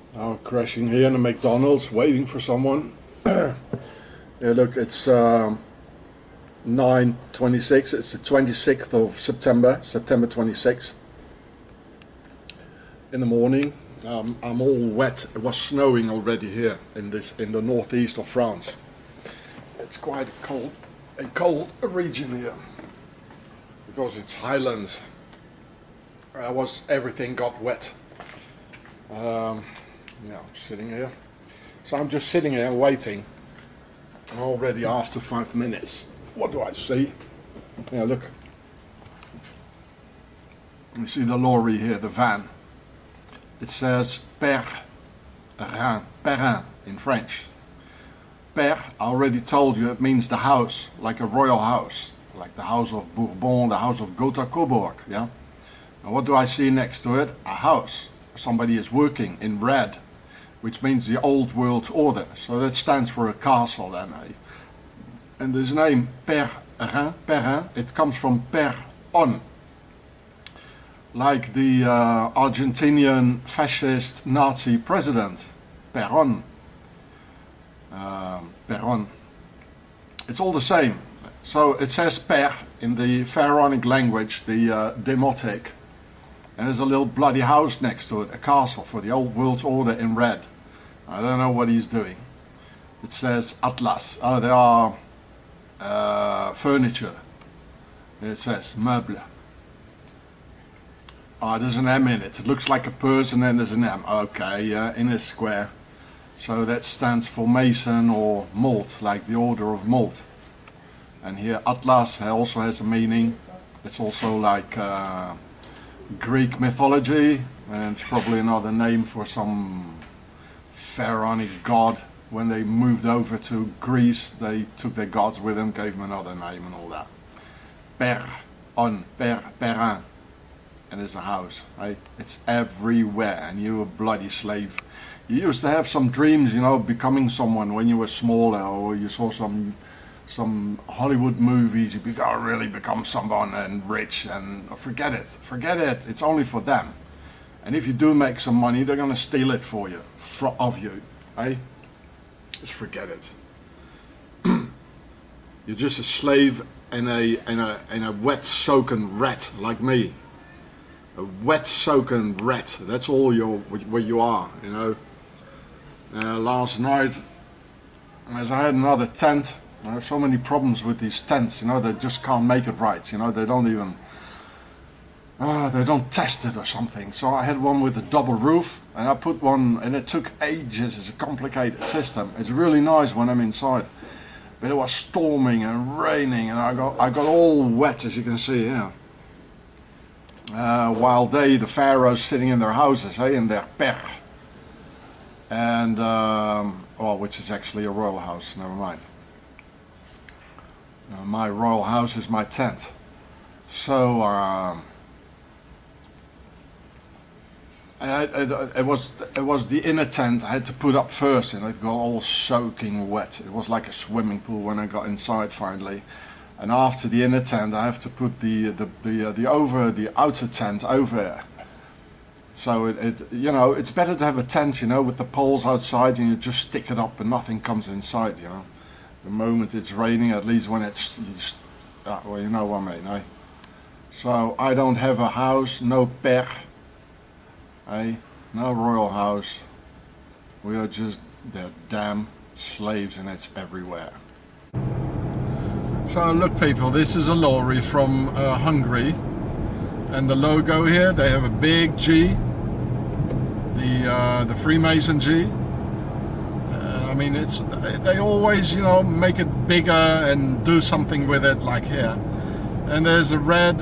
Crashing here in a McDonald's, waiting for someone. Yeah, look, it's 9:26. It's the 26th of September, September 26th. In the morning, I'm all wet. It was snowing already here in the northeast of France. It's quite a cold region here because it's highlands. Everything got wet. Yeah, I'm sitting here. So I'm just sitting here waiting. Already after 5 minutes. What do I see? Yeah, look. You see the lorry here, the van. It says Perrin in French. Père, I already told you, it means the house, like a royal house. Like the house of Bourbon, the house of Gotha-Coburg, yeah? And what do I see next to it? A house. Somebody is working in red, which means the old world order. So that stands for a castle then. And this name, Perrin, it comes from Peron. Like the Argentinian fascist Nazi president, Peron. Peron. It's all the same. So it says Père in the Pharaonic language, the Demotic. And there's a little bloody house next to it, a castle for the old world order in red. I don't know what he's doing. It says Atlas. Oh, there are furniture. It says meuble. Oh, there's an M in it. It looks like a person and there's an M. Okay, in a square. So that stands for Mason or Malt, like the order of Malt. And here Atlas also has a meaning. It's also like Greek mythology, and it's probably another name for some pharaonic god. When they moved over to Greece, they took their gods with them, gave them another name and all that. Perrin. And there's a house, right? It's everywhere, and you're a bloody slave. You used to have some dreams, you know, becoming someone when you were smaller, or you saw some Hollywood movies, you really become someone and rich, and forget it, it's only for them. And if you do make some money, they're gonna steal it for you, of you, eh? Just forget it. You're just a slave in a wet soaking rat like me. A wet soaking rat, that's all what you are, you know. Last night, as I had another tent, I have so many problems with these tents, you know, they just can't make it right, you know, they don't even, they don't test it or something. So I had one with a double roof, and I put one, and it took ages, it's a complicated system. It's really nice when I'm inside, but it was storming and raining, and I got all wet, as you can see here. While the pharaohs sitting in their houses, in their per. And, which is actually a royal house, never mind. My royal house is my tent. So it was the inner tent I had to put up first, and it got all soaking wet. It was like a swimming pool when I got inside finally. And after the inner tent, I have to put the outer tent over it. So you know, it's better to have a tent, you know, with the poles outside, and you just stick it up and nothing comes inside, you know. The moment it's raining, at least when it's, well, you know what I mean, eh? So I don't have a house, no père, eh? No royal house. We are just the damn slaves, and it's everywhere. So look, people, this is a lorry from Hungary, and the logo here, they have a big G, the Freemason G. I mean, they always, you know, make it bigger and do something with it, like here. And there's a red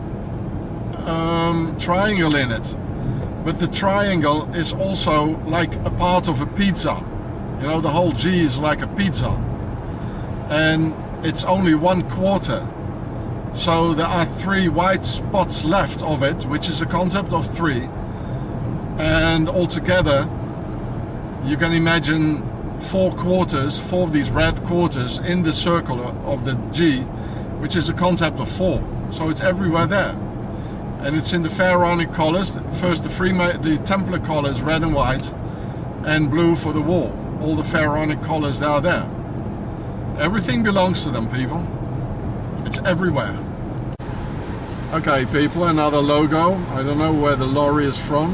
triangle in it. But the triangle is also like a part of a pizza. You know, the whole G is like a pizza. And it's only 1/4. So there are 3 white spots left of it, which is a concept of 3. And altogether, you can imagine 4 of these red quarters in the circle of the G, which is a concept of 4. So it's everywhere there. And it's in the pharaonic colors. First the Templar colors, red and white, and blue for the wall. All the pharaonic colors are there. Everything belongs to them, people. It's everywhere. Okay, people, another logo. I don't know where the lorry is from.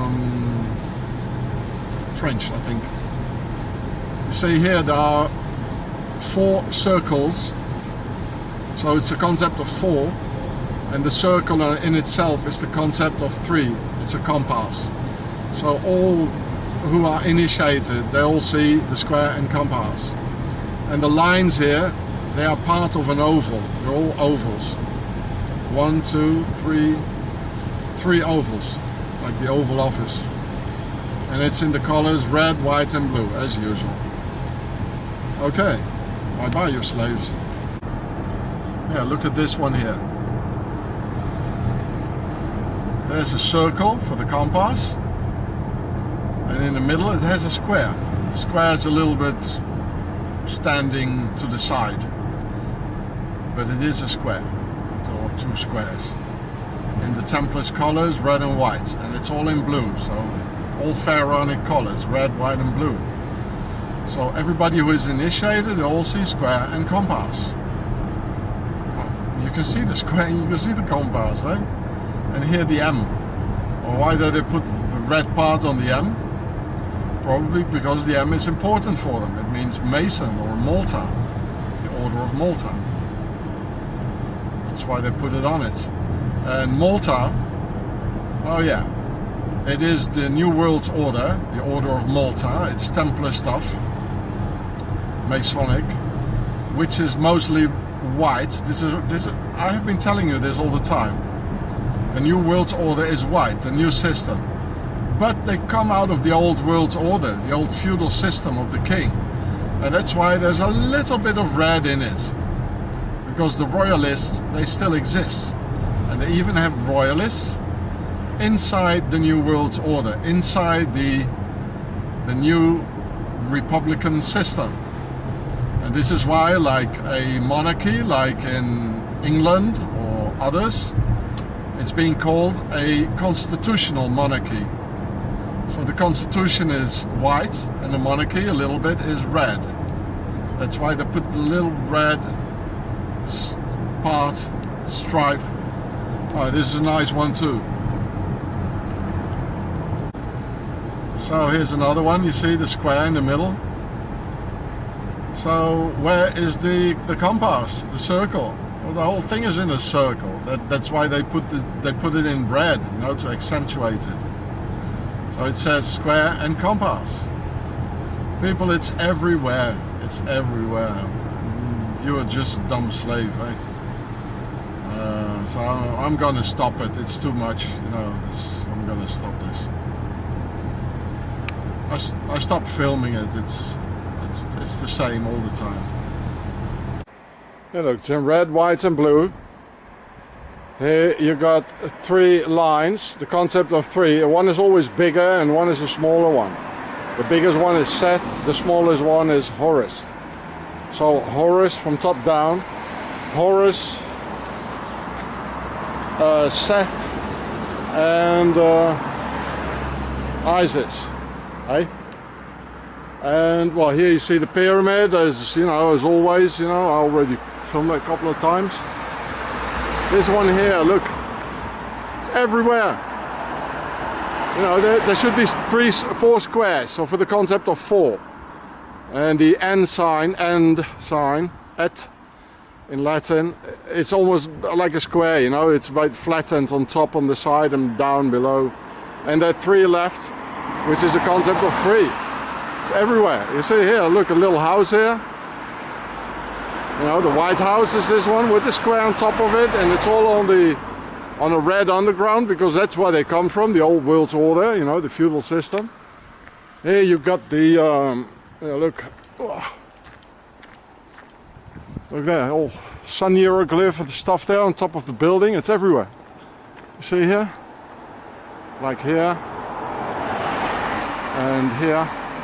French, I think. You see here there are 4 circles. So it's a concept of 4. And the circle in itself is the concept of 3. It's a compass. So all who are initiated, they all see the square and compass. And the lines here, they are part of an oval. They're all ovals. 1, 2, 3, 3 ovals, like the Oval Office. And it's in the colors red, white and blue, as usual. Okay, bye-bye, you slaves. Yeah, look at this one here. There's a circle for the compass. And in the middle it has a square. The square is a little bit standing to the side. But it is a square. Or 2 squares. In the Templars colors, red and white. And it's all in blue. So all pharaonic colors, red, white and blue. So everybody who is initiated, they all see square and compass. Well, you can see the square and you can see the compass, eh? And here the M. Well, why do they put the red part on the M? Probably because the M is important for them. It means Mason or Malta, the Order of Malta. That's why they put it on it. And Malta, oh yeah, it is the New World Order, the Order of Malta. It's Templar stuff, Masonic, which is mostly white. I have been telling you this all the time. The New World Order is white, the new system. But they come out of the old world order, the old feudal system of the king. And that's why there's a little bit of red in it. Because the royalists, they still exist. And they even have royalists inside the New World Order, inside the new republican system. And this is why, like a monarchy, like in England or others, it's being called a constitutional monarchy. So the constitution is white and the monarchy a little bit is red. That's why they put the little red stripe. Oh, this is a nice one too. So here's another one. You see the square in the middle. So where is the compass, the circle? Well, the whole thing is in a circle. That's why they put it in red, you know, to accentuate it. So it says square and compass. People, it's everywhere. It's everywhere. You are just a dumb slave, eh? So I'm gonna stop it. It's too much, you know. I'm gonna stop this. I stopped filming it. It's the same all the time. Yeah, look, it's in red, white and blue. Here you got 3 lines, the concept of 3. One is always bigger and one is a smaller one. The biggest one is Seth, the smallest one is Horus. So Horus from top down, Horus, Seth and Isis, eh? And well, here you see the pyramid, as you know, as always, you know, I already filmed it a couple of times. This one here, look, it's everywhere. You know, there should be 4 squares, so for the concept of 4. And the end sign, et, in Latin, it's almost like a square, you know, it's about flattened on top, on the side and down below. And there are 3 left, which is the concept of 3. It's everywhere. You see here, look, a little house here. You know, the White House is this one with the square on top of it, and it's all on a red underground because that's where they come from, the old world order, you know, the feudal system. Here you've got the, look there, all sun hieroglyph and stuff there on top of the building. It's everywhere. You see here, like here and here.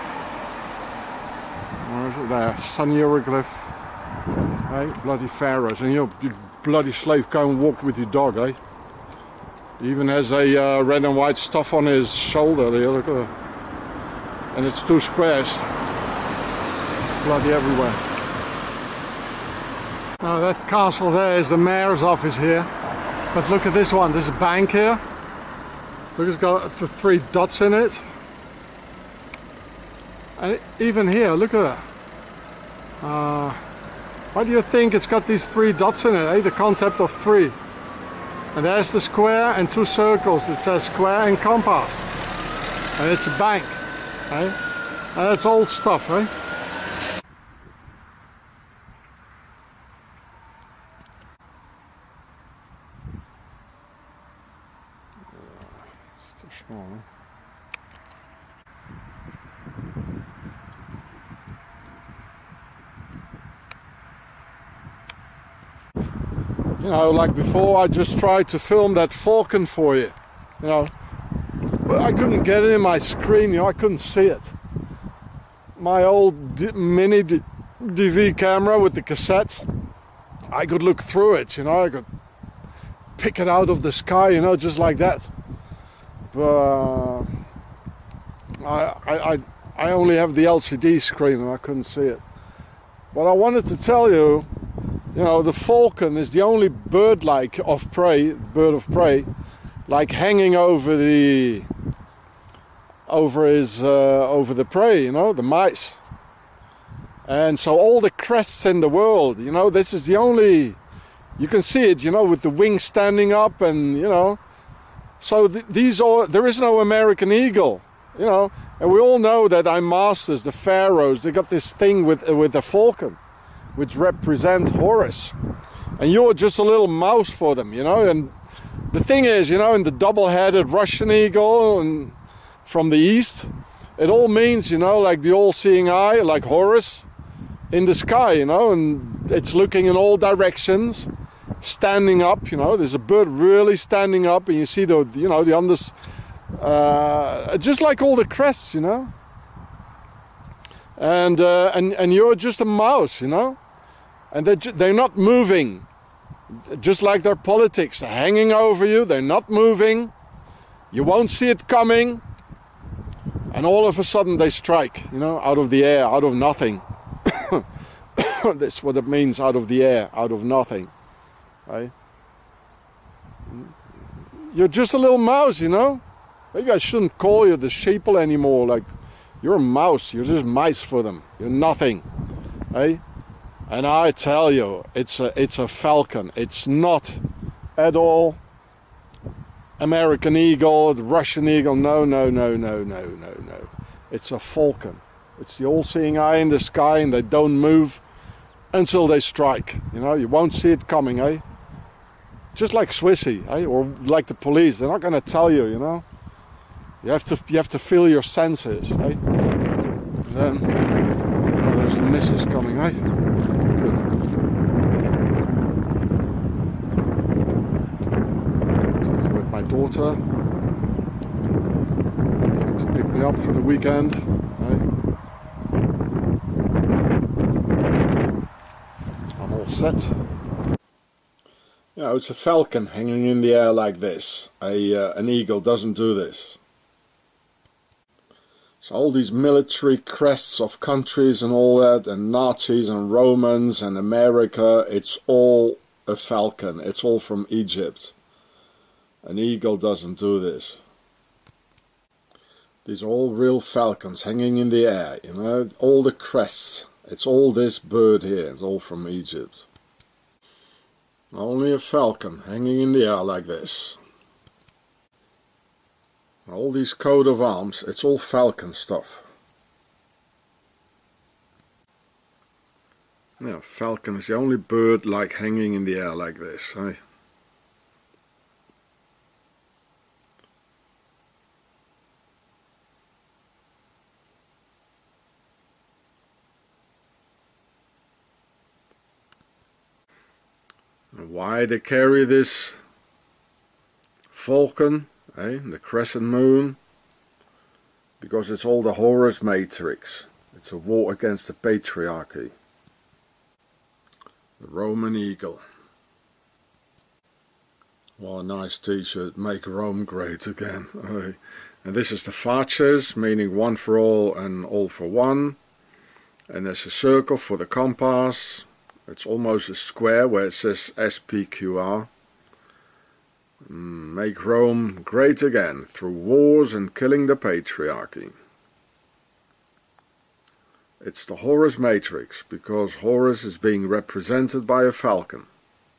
Where is it there? Sun hieroglyph. Hey, bloody pharaohs, and you bloody slave can't walk with your dog, eh? He even has a red and white stuff on his shoulder there, look at that. and it's 2 squares. Bloody everywhere. Now that castle there is the mayor's office here. But look at this one, there's a bank here. Look, it's got 3 dots in it. And even here, look at that. Why do you think it's got these 3 dots in it, eh? The concept of 3. And there's the square and 2 circles. It says square and compass. And it's a bank, eh? And that's old stuff, eh? It's too small, eh? You know, like before, I just tried to film that falcon for you, you know, but I couldn't get it in my screen, you know, I couldn't see it. My old mini DV camera with the cassettes, I could look through it, you know, I could pick it out of the sky, you know, just like that. But I only have the LCD screen and I couldn't see it. But I wanted to tell you, you know, the falcon is the only bird of prey, like hanging over the prey, you know, the mice. And so all the crests in the world, you know, this is the only, you can see it, you know, with the wings standing up, and you know, so there is no American eagle, you know, and we all know that our masters, the pharaohs, they got this thing with the falcon, which represents Horus, and you're just a little mouse for them, you know. And the thing is, you know, in the double-headed Russian eagle and from the east, it all means, you know, like the all-seeing eye, like Horus in the sky, you know, and it's looking in all directions, standing up, you know. There's a bird really standing up, and you see the, you know, the unders, just like all the crests, you know. And you're just a mouse, you know. And they're not moving, just like their politics. They're hanging over you, they're not moving. You won't see it coming. And all of a sudden they strike, you know, out of the air, out of nothing. That's what it means, out of the air, out of nothing. Right? You're just a little mouse, you know. Maybe I shouldn't call you the sheeple anymore. Like, you're a mouse, you're just mice for them. You're nothing. Right? And I tell you, it's a falcon. It's not at all American eagle, Russian eagle. No. It's a falcon. It's the all-seeing eye in the sky, and they don't move until they strike. You know, you won't see it coming, eh? Just like Swissy, eh? Or like the police. They're not going to tell you, you know. You have to feel your senses, eh? And then, oh, there's the missus coming, eh? With my daughter, to pick me up for the weekend. Right? I'm all set. Yeah, it's a falcon hanging in the air like this. An eagle doesn't do this. So all these military crests of countries and all that, and Nazis and Romans and America, it's all a falcon. It's all from Egypt. An eagle doesn't do this. These are all real falcons hanging in the air, you know, all the crests. It's all this bird here, it's all from Egypt. Only a falcon hanging in the air like this. All these coat of arms, it's all falcon stuff. Yeah, falcon is the only bird like hanging in the air like this, eh? And why they carry this falcon, the crescent moon? Because it's all the Horus matrix. It's a war against the patriarchy. The Roman eagle. What a nice t-shirt. Make Rome great again. And this is the faces, meaning one for all and all for one. And there's a circle for the compass. It's almost a square where it says SPQR. Make Rome great again through wars and killing the patriarchy. It's the Horus matrix, because Horus is being represented by a falcon.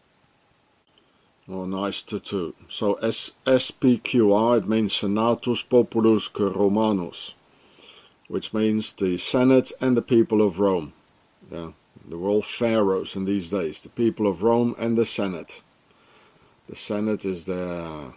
Oh, nice tattoo. So SPQR, it means Senatus Populusque Romanus, which means the Senate and the people of Rome. Yeah, they were all pharaohs in these days, the people of Rome and the Senate. The Senate is their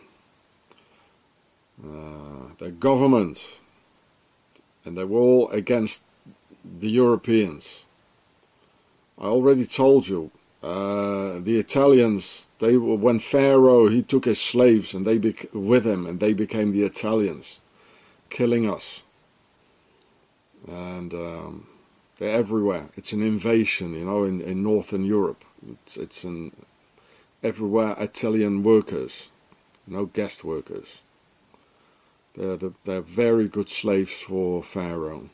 government, and they were all against the Europeans. I already told you, the Italians, they were, when Pharaoh, he took his slaves and they with him, and they became the Italians, killing us. And they're everywhere. It's an invasion, you know, in Northern Europe. It's an everywhere Italian workers, no guest workers. They're very good slaves for Pharaoh.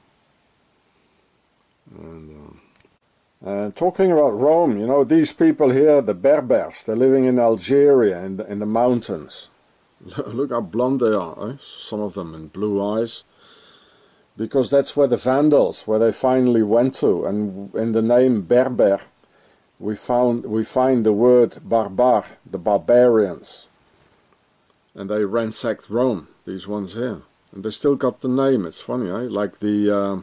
And talking about Rome, you know, these people here, the Berbers, they're living in Algeria, in the mountains. Look how blonde they are, eh? Some of them, and blue eyes. Because that's where the Vandals, where they finally went to. And in the name Berber, we find the word barbar, the barbarians. And they ransacked Rome, these ones here. And they still got the name, it's funny, eh? Like the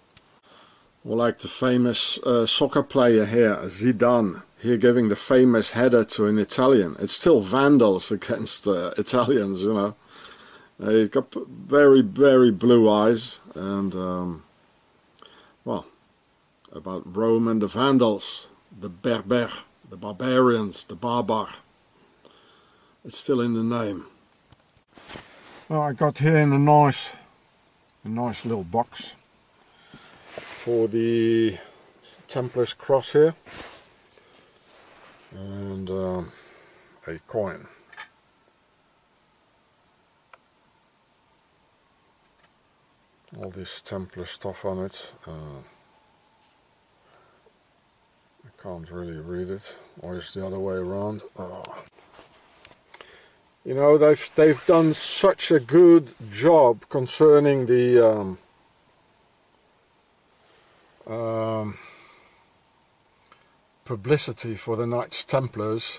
famous soccer player here, Zidane, here giving the famous header to an Italian. It's still Vandals against Italians, you know. He's got very, very blue eyes. And, well, about Rome and the Vandals, the Berber, the barbarians, the barbar. It's still in the name. Well, I got here in a nice little box for the Templar's cross here, and a coin. All this Templar stuff on it. I can't really read it, or it's the other way around. You know, they've done such a good job concerning the publicity for the Knights Templars,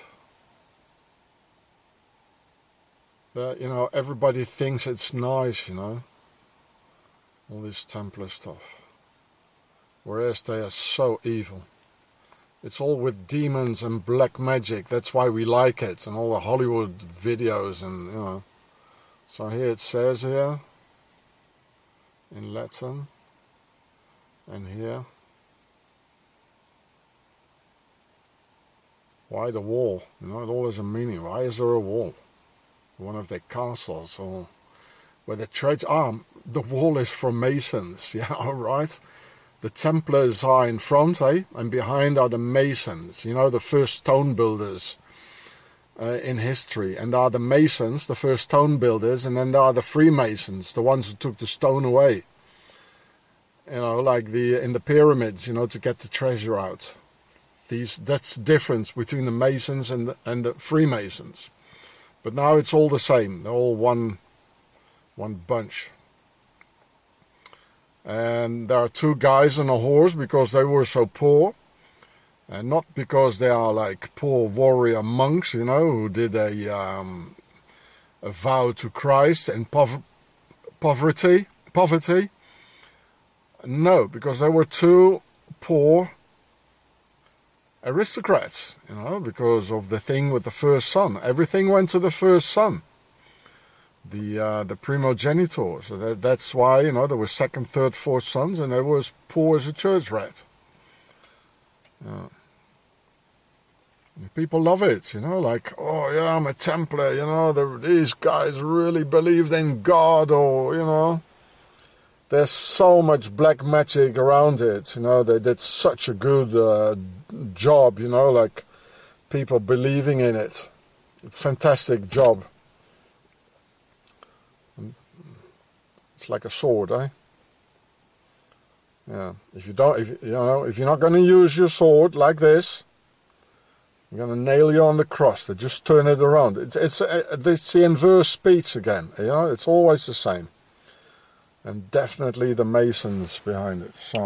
that, you know, everybody thinks it's nice, you know, all this Templar stuff, whereas they are so evil. It's all with demons and black magic. That's why we like it, and all the Hollywood videos, and, you know. So here it says here in Latin, and here, why the wall? You know, it all has a meaning. Why is there a wall? One of their castles, or where the treasure. The wall is for Masons. Yeah, all right. The Templars are in front, eh? And behind are the Masons, you know, the first stone builders in history. And there are the Masons, the first stone builders, and then there are the Freemasons, the ones who took the stone away. You know, like in the pyramids, you know, to get the treasure out. That's the difference between the Masons and the Freemasons. But now it's all the same. They're all one bunch. And there are two guys on a horse because they were so poor, and not because they are like poor warrior monks, you know, who did a vow to Christ and poverty. No, because they were two poor aristocrats, you know, because of the thing with the first son. Everything went to the first son. The primogenitor. So that's why, you know, there were second, third, fourth sons, and they were as poor as a church rat. People love it, you know, like, oh yeah, I'm a Templar, you know, these guys really believed in God, or, you know, there's so much black magic around it, you know, they did such a good job, you know, like people believing in it. Fantastic job. It's like a sword, eh? Yeah. If you don't, if you're not going to use your sword like this, I'm going to nail you on the cross. They just turn it around. It's the inverse speech again. It's always the same. And definitely the Masons behind it. So,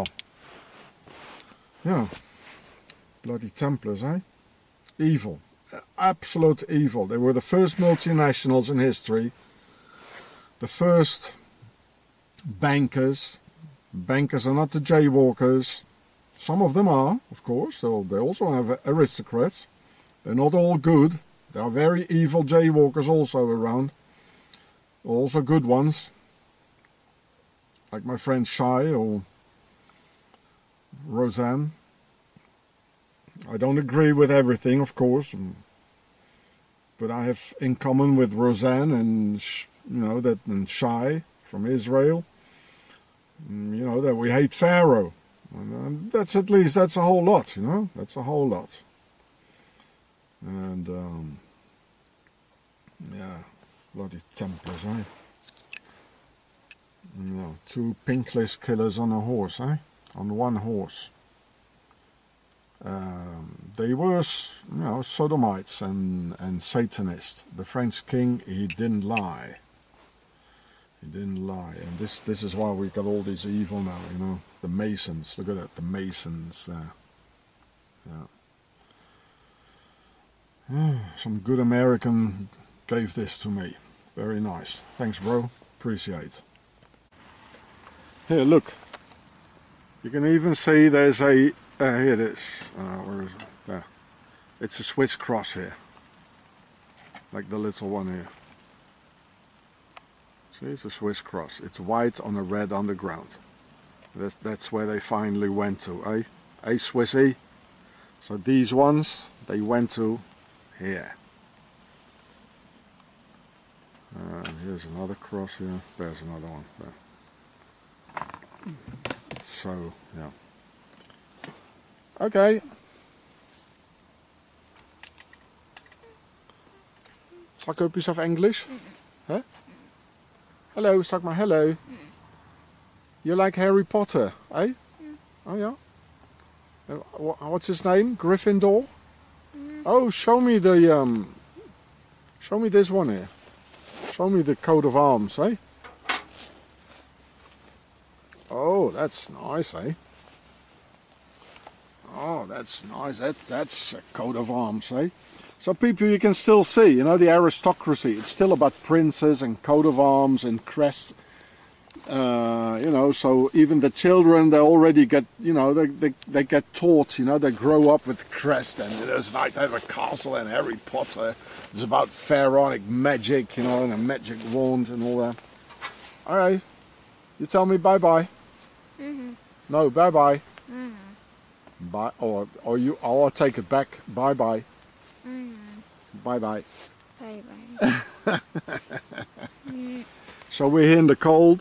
yeah, bloody Templars, eh? Evil, absolute evil. They were the first multinationals in history. The first bankers. Bankers are not the jaywalkers. Some of them are, of course. So they also have aristocrats. They're not all good. There are very evil jaywalkers also around. Also good ones. Like my friend Shai or Roseanne. I don't agree with everything, of course. But I have in common with Roseanne and, and Shai from Israel. That we hate Pharaoh. And that's a whole lot, That's a whole lot. And, yeah, bloody Templars, eh? Two pinkless killers on a horse, eh? On one horse. They were, sodomites and Satanists. The French king, he didn't lie. He didn't lie. And this is why we got all this evil now, The Masons. Look at that, the Masons there. Yeah. Some good American gave this to me. Very nice. Thanks, bro. Appreciate. Here, look. You can even see there's a... here it is. Where is it? There. It's a Swiss cross here. Like the little one here. See, it's a Swiss cross. It's white on a red underground. That's where they finally went to, eh? Eh, Swissy? So these ones, they went to here. Here's another cross here. There's another one there. So, yeah. Okay. Zal ik ook eens of English? Huh? Hello, zeg maar hello. You like Harry Potter, eh? Oh yeah? What's his name? Gryffindor? Oh, show me the show me this one here. Show me the coat of arms, eh? Oh, that's nice, eh? Oh, that's nice. That's a coat of arms, eh? So people, you can still see, the aristocracy. It's still about princes and coat of arms and crests. So even the children, they already get, they get taught, they grow up with crest, and there's like they have a castle and Harry Potter. It's about pharaonic magic, and a magic wand and all that. All right, you tell me bye-bye. Mm-hmm. No, bye-bye. Mm-hmm. Bye, or I'll take it back. Bye-bye. Mm-hmm. Bye-bye. Bye-bye. So we're here in the cold.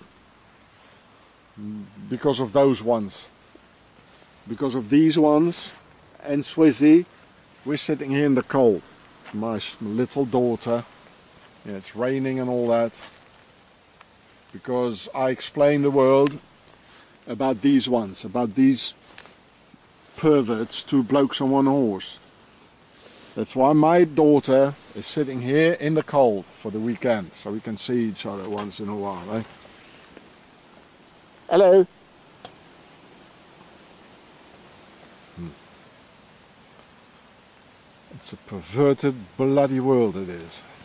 Because of those ones. Because of these ones and Swizzy, we're sitting here in the cold. My little daughter. Yeah, it's raining and all that. Because I explain the world about these ones, about these perverts, two blokes on one horse. That's why my daughter is sitting here in the cold for the weekend, so we can see each other once in a while, eh? Hello. It's a perverted, bloody world, it is.